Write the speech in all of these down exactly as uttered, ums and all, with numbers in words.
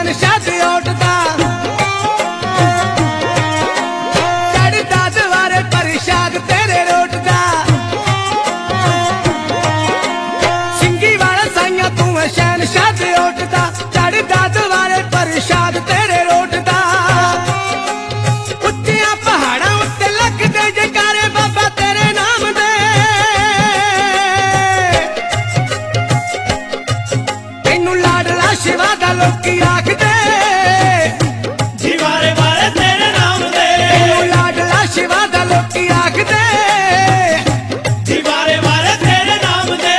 शहनशाह ते उठदा चढ़दा दवारे परिशाद तेरे रोटदा सिंगी वाला साइया तू है शहनशाह ते उठदा चढ़दा दवारे परिशाद तेरे रोटदा उच्चिया पहाड़ा उत्ते लगदे जयकारे बाबा तेरे नाम दे तैनू लाडला शिवा दा लोकी आखदे जीवारे वाले तेरे नाम दे तैनू लाडला शिवा दा लोकी आखदे जीवारे वाले तेरे नाम दे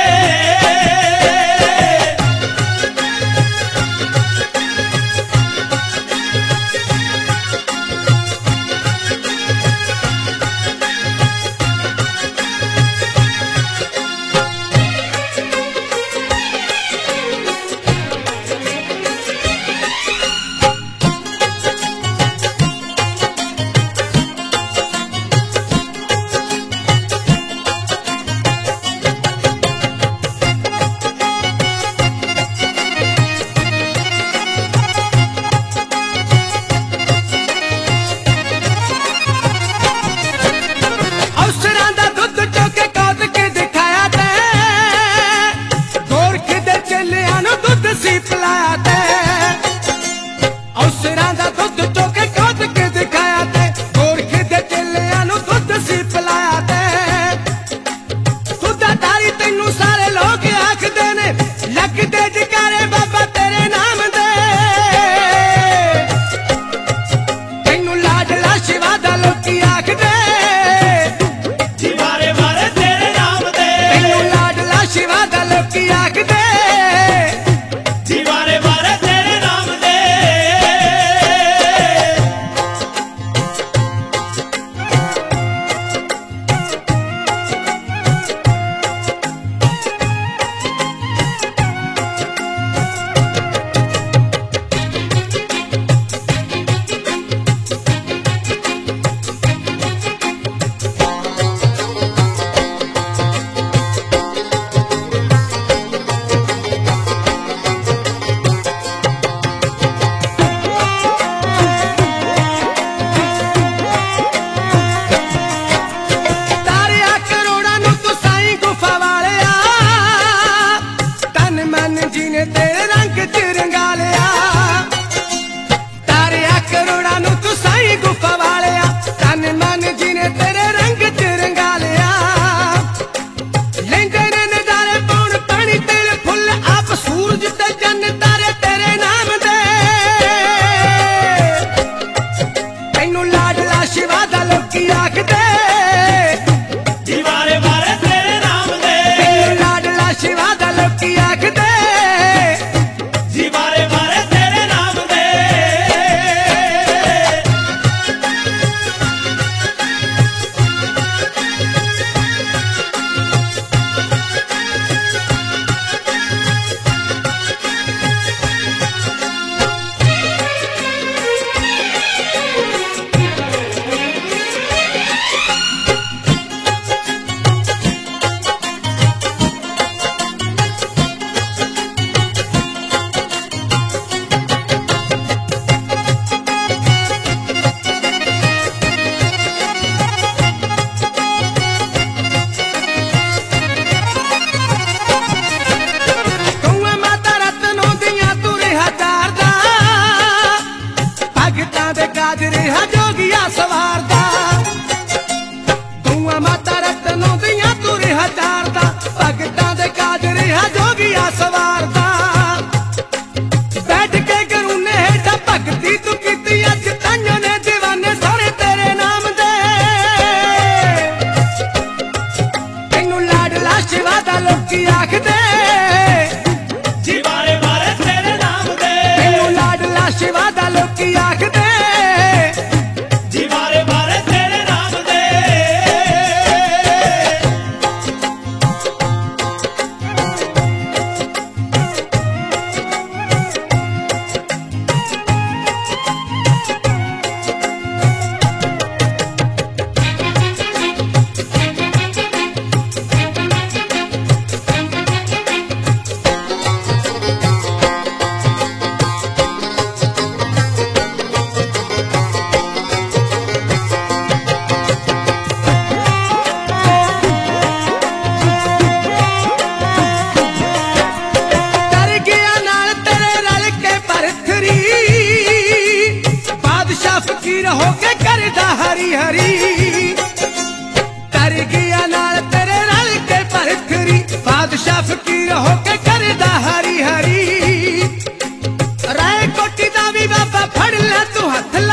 हरी कर गया नाल तेरे रल के परखरी बादशाह फकीर होके करदा हरी हरी राय कोटी दा भी बाबा फड़ ले तू हथ